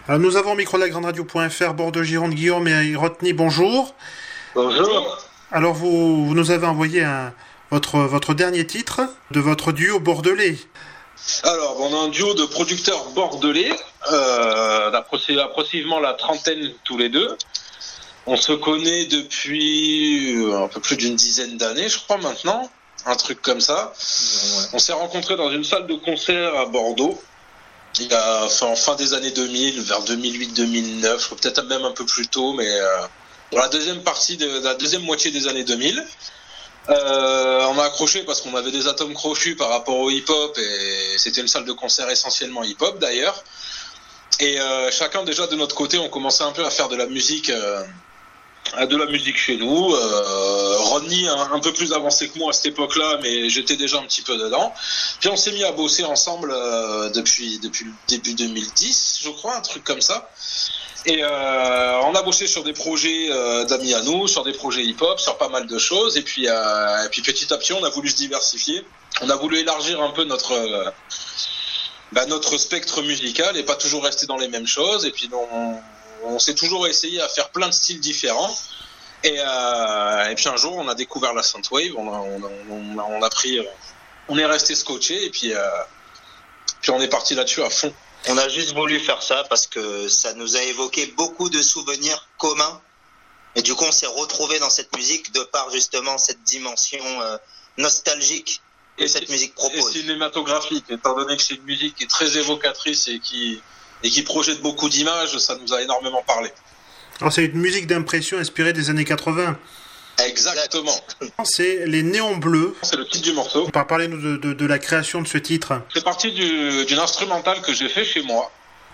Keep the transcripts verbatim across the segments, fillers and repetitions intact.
Alors nous avons au micro de la grande radio point F R, Bordeaux-Gironde, Guillaume et Rodney, bonjour. Bonjour. Alors vous, vous nous avez envoyé un, votre, votre dernier titre de votre duo bordelais. Alors, on a un duo de producteurs bordelais, euh, d'approximativement la trentaine tous les deux. On se connaît depuis un peu plus d'une dizaine d'années, je crois maintenant, un truc comme ça. Ouais. On s'est rencontrés dans une salle de concert à Bordeaux, il y a, enfin, en fin des années deux mille, vers deux mille huit deux mille neuf, peut-être même un peu plus tôt, mais euh, dans la deuxième partie, de, la deuxième moitié des années deux mille. Euh, on a accroché parce qu'on avait des atomes crochus par rapport au hip-hop et c'était une salle de concert essentiellement hip-hop d'ailleurs. Et euh, chacun déjà de notre côté, on commençait un peu à faire de la musique, euh, de la musique chez nous. Euh, Rodney un, un peu plus avancé que moi à cette époque-là, mais j'étais déjà un petit peu dedans. Puis on s'est mis à bosser ensemble euh, depuis depuis le début deux mille dix, je crois, un truc comme ça. Et euh, on a bossé sur des projets euh, d'amis à nous, sur des projets hip-hop, sur pas mal de choses. Et puis, euh, et puis petit à petit, on a voulu se diversifier. On a voulu élargir un peu notre, euh, bah, notre spectre musical et pas toujours rester dans les mêmes choses. Et puis on, on s'est toujours essayé à faire plein de styles différents. Et, euh, et puis un jour, on a découvert la synthwave. On a, on a, on a, on a pris, on est resté scotché et puis, euh, puis on est parti là-dessus à fond. On a juste voulu faire ça parce que ça nous a évoqué beaucoup de souvenirs communs. Et du coup, on s'est retrouvés dans cette musique de par justement cette dimension euh, nostalgique que et cette musique propose. Et cinématographique, étant donné que c'est une musique qui est très évocatrice et qui, et qui projette beaucoup d'images, ça nous a énormément parlé. Alors c'est une musique d'impression inspirée des années quatre-vingts. Exactement. C'est les Néons Bleus. C'est le titre du morceau. Parlez-nous de, de, de la création de ce titre. C'est parti du, d'une instrumentale que j'ai fait chez moi.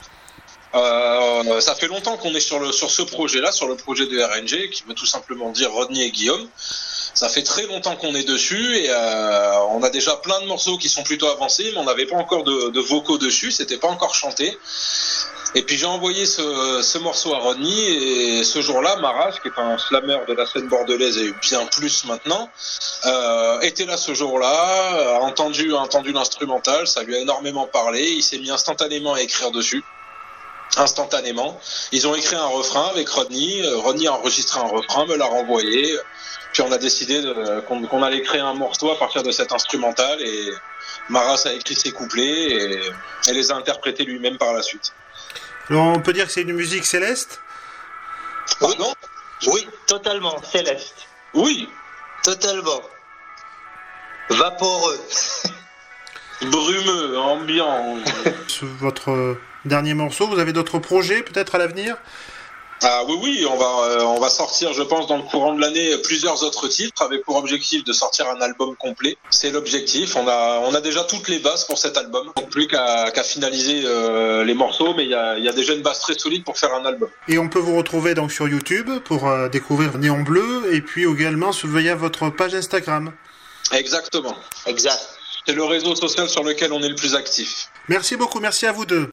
Euh, ça fait longtemps qu'on est sur, le, sur ce projet-là, sur le projet de R N G, qui veut tout simplement dire Rodney et Guillaume. Ça fait très longtemps qu'on est dessus et euh, on a déjà plein de morceaux qui sont plutôt avancés, mais on n'avait pas encore de, de vocaux dessus, c'était pas encore chanté. Et puis j'ai envoyé ce, ce morceau à Rodney et ce jour-là, Maras, qui est un slammer de la scène bordelaise et bien plus maintenant, euh, était là ce jour-là, a entendu, a entendu l'instrumental, ça lui a énormément parlé, il s'est mis instantanément à écrire dessus. Instantanément. Ils ont écrit un refrain avec Rodney, Rodney a enregistré un refrain, me l'a renvoyé, puis on a décidé de, qu'on, qu'on allait créer un morceau à partir de cet instrumental et Maras a écrit ses couplets et, et les a interprétés lui-même par la suite. Alors on peut dire que c'est une musique céleste ? Oui, non ? Oui, totalement, céleste. Oui, totalement. Vaporeux. Brumeux, ambiant. Votre dernier morceau, vous avez d'autres projets peut-être à l'avenir ? Ah oui, oui, on va, euh, on va sortir, je pense, dans le courant de l'année, plusieurs autres titres avec pour objectif de sortir un album complet. C'est l'objectif. On a, on a déjà toutes les bases pour cet album. Donc plus qu'à, qu'à finaliser euh, les morceaux, mais il y a, y a déjà une base très solide pour faire un album. Et on peut vous retrouver donc sur YouTube pour euh, découvrir Néon Bleu et puis également via votre page Instagram. Exactement. Exact. C'est le réseau social sur lequel on est le plus actif. Merci beaucoup, merci à vous deux.